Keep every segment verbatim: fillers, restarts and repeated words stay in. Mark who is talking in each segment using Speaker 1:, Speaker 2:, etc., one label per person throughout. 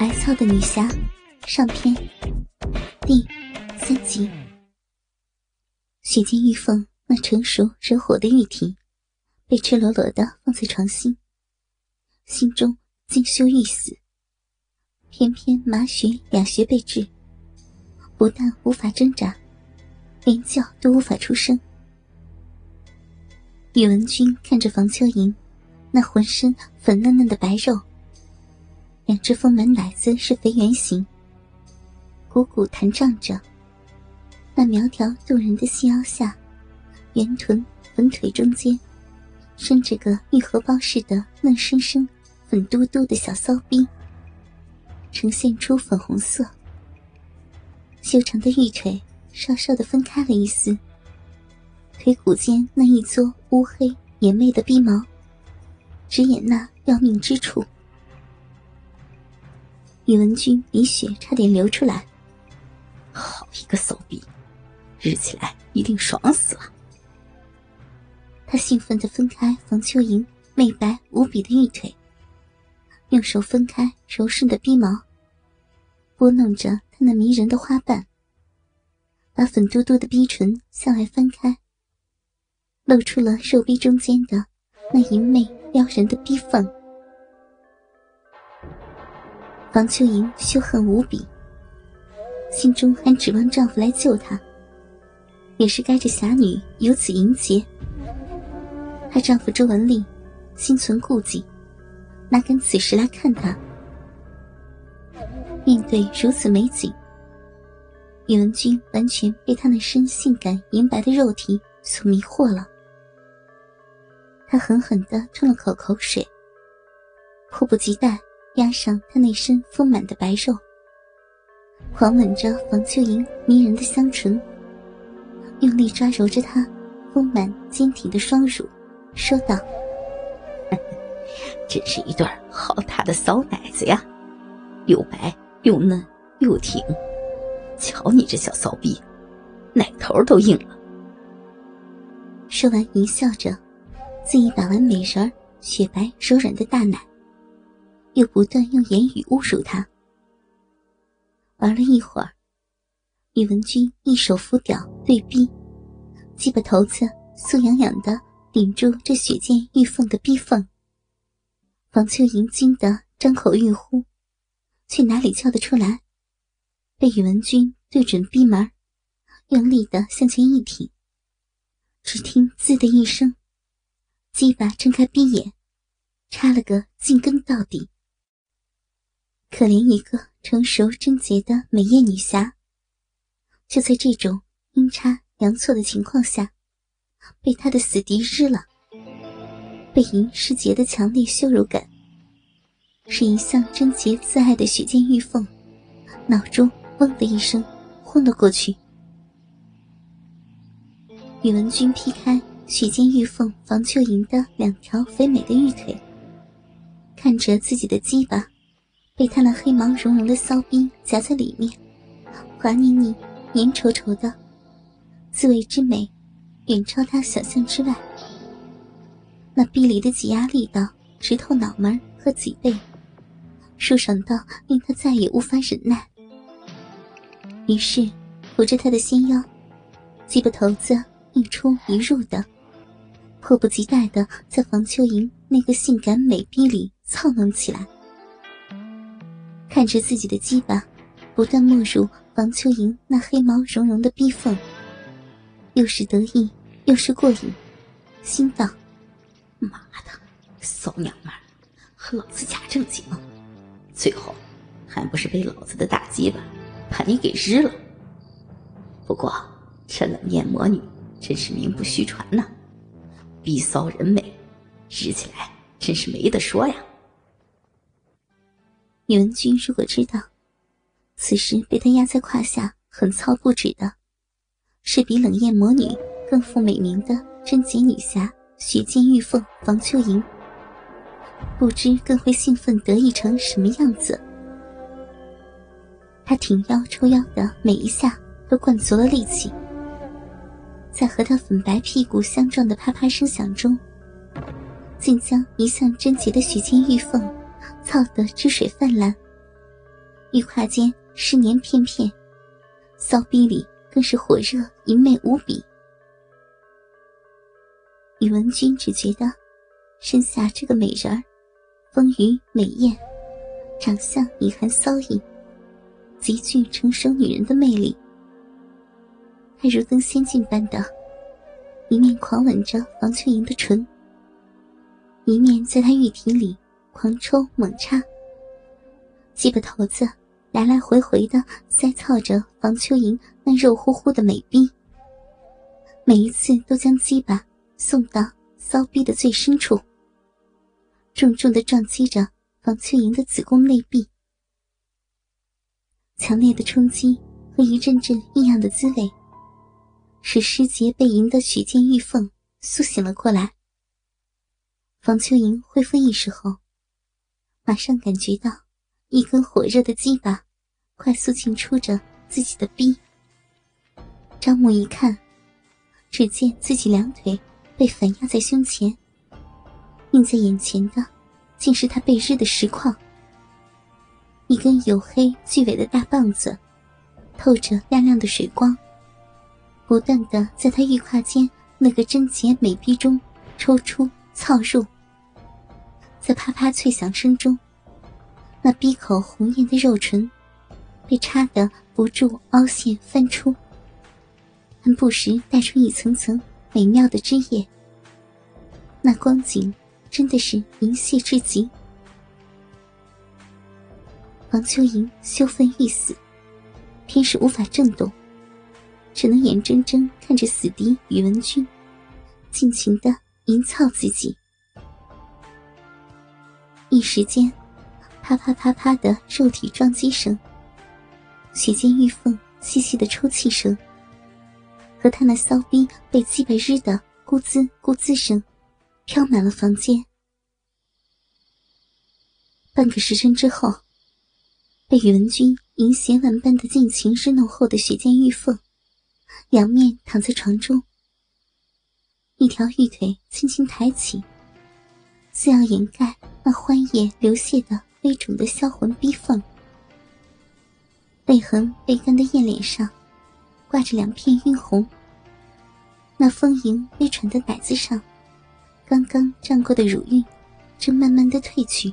Speaker 1: 白糙的女侠上篇第三集。血溅玉凤那成熟惹火的玉体被赤裸裸地放在床心，心中惊羞欲死。偏偏马血哑穴被治，不但无法挣扎，连叫都无法出声。宇文君看着房秋莹那浑身粉嫩嫩的白肉，两只丰满奶子是肥圆形，鼓鼓弹胀着，那苗条动人的细腰下，圆臀粉腿中间伸着个玉荷包似的嫩生生粉嘟嘟的小骚逼，呈现出粉红色。修长的玉腿稍稍地分开了一丝，腿骨间那一撮乌黑野媚的逼毛直掩那要命之处。宇文君鼻血差点流出来，
Speaker 2: 好一个骚逼，日起来一定爽死了。
Speaker 1: 他兴奋地分开房秋莹媚白无比的玉腿，用手分开柔顺的逼毛，拨弄着她那迷人的花瓣，把粉嘟嘟的逼唇向外翻开，露出了肉逼中间的那淫媚撩人的逼缝。房秋莹羞恨无比，心中还指望丈夫来救她，也是该这侠女有此迎劫。她丈夫周文丽心存顾忌，哪敢此时来看她。面对如此美景，宇文君完全被她那身性感银白的肉体所迷惑了。他狠狠地吞了口口水，迫不及待压上她那身丰满的白肉，狂吻着房秋莹迷人的香唇，用力抓揉着她丰满坚挺的双乳，说道：
Speaker 2: 真是一对好大的骚奶子呀，又白又嫩又挺，瞧你这小骚逼，奶头都硬了。
Speaker 1: 说完淫笑着，自己把玩美人雪白柔软的大奶，又不断用言语侮辱她。玩了一会儿，宇文君一手扶屌对逼，鸡巴头子酥痒痒的顶住这血溅玉凤的逼缝。房秋莹惊得张口欲呼，却哪里叫得出来，被宇文君对准逼门，用力地向前一挺，只听滋的一声，鸡巴睁开逼眼，插了个进根到底。可怜一个成熟贞洁的美艳女侠，就在这种阴差阳错的情况下，被他的死敌日了。被淫失节的强烈羞辱感，使一向贞洁自爱的血溅玉凤脑中嗡的一声昏了过去。宇文君劈开血溅玉凤房秋莹的两条肥美的玉腿，看着自己的鸡巴被他那黑毛茸茸的骚逼夹在里面，滑腻腻黏稠稠的，滋味之美远超他想象之外。那逼里的挤压力道直透脑门和脊背，舒爽到令他再也无法忍耐。于是扶着他的纤腰，鸡巴头子一出一入的，迫不及待地在房秋莹那个性感美逼里操弄起来。看着自己的鸡巴不断没入房秋莹那黑毛茸茸的逼缝，又是得意又是过瘾，心道：
Speaker 2: 妈的，骚娘们儿，和老子假正经，最后还不是被老子的大鸡巴把你给日了。不过这冷艳魔女真是名不虚传呐，逼骚人美，日起来真是没得说呀。
Speaker 1: 宇文君如果知道此时被他压在胯下狠操不止的是比冷艳魔女更负美名的贞洁女侠血溅玉凤房秋莹，不知更会兴奋得意成什么样子。他挺腰抽腰的每一下都灌足了力气，在和他粉白屁股相撞的啪啪声响中，竟将一向贞洁的血溅玉凤操得汁水泛滥， 玉胯间湿黏片片，骚逼里更是火热淫媚无比。宇文君只觉得身下这个美人儿丰腴美艳，长相已含骚意，极具成熟女人的魅力。他如登仙境般的一面狂吻着房秋莹的唇，一面在她玉体里狂抽猛插，鸡巴头子来来回回的塞操着房秋莹那肉乎乎的美臂，每一次都将鸡巴送到骚逼的最深处，重重地撞击着房秋莹的子宫内壁。强烈的冲击和一阵阵异样的滋味，使失节被淫的许见玉凤苏醒了过来。房秋莹恢复意识后，马上感觉到一根火热的鸡巴快速进出着自己的逼。张目一看，只见自己两腿被反压在胸前，映在眼前的竟是他被日的实况。一根黝黑巨伟的大棒子透着亮亮的水光，不断地在他玉胯间那个贞洁美臂中抽出操入。在啪啪脆响声中，那闭口红艳的肉唇被插得不住凹陷翻出，还不时带出一层层美妙的汁液。那光景真的是淫亵至极。房秋莹羞愤欲死，偏是无法震动，只能眼睁睁看着死敌宇文君尽情地淫操自己。一时间，啪啪啪啪的肉体撞击声，血溅玉凤细细的抽泣声，和他那骚逼被击败日的咕滋咕滋声飘满了房间。半个时辰之后，被宇文君淫邪万般的尽情日弄后的血溅玉凤仰面躺在床中，一条玉腿轻轻抬起，似要掩盖那欢液流泻的微肿的销魂逼缝。泪痕未干的艳脸上挂着两片晕红，那丰盈微喘的奶子上刚刚胀过的乳晕正慢慢的褪去，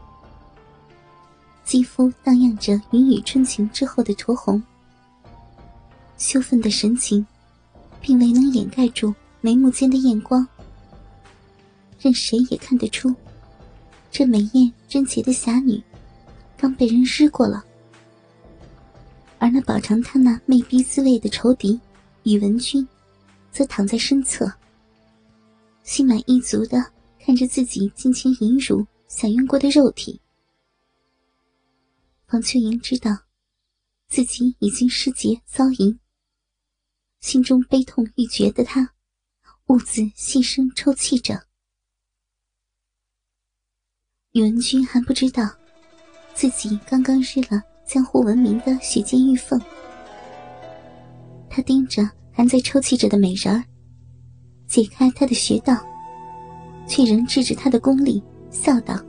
Speaker 1: 肌肤荡漾着云雨春晴之后的酡红。羞愤的神情并未能掩盖住眉目间的艳光，任谁也看得出这美艳贞洁的侠女刚被人日过了。而那饱尝她那媚逼滋味的仇敌宇文君则躺在身侧，心满意足地看着自己尽情淫辱享用过的肉体。房秋莹知道自己已经失节遭淫，心中悲痛欲绝的她兀自细声抽泣着。宇文君还不知道自己刚刚日了江湖闻名的血溅玉凤，他盯着还在抽泣着的美人儿，解开她的穴道，却仍制止她的功力，笑道：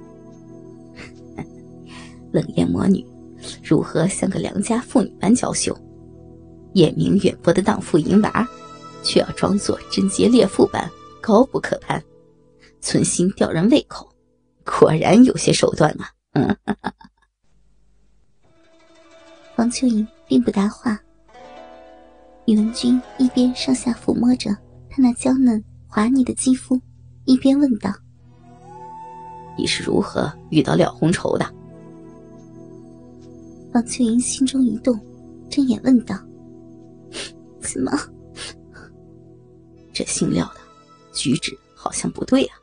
Speaker 2: 冷艳魔女如何像个良家妇女般娇羞，眼明远播的荡妇淫娃，却要装作贞洁烈妇般高不可攀，存心吊人胃口，果然有些手段啊。嗯，
Speaker 1: 房秋莹并不答话，宇文君一边上下抚摸着她那娇嫩滑腻的肌肤，一边问道：
Speaker 2: 你是如何遇到廖红绸的？
Speaker 1: 房秋莹心中一动，睁眼问道：怎么？
Speaker 2: 这姓廖的举止好像不对啊。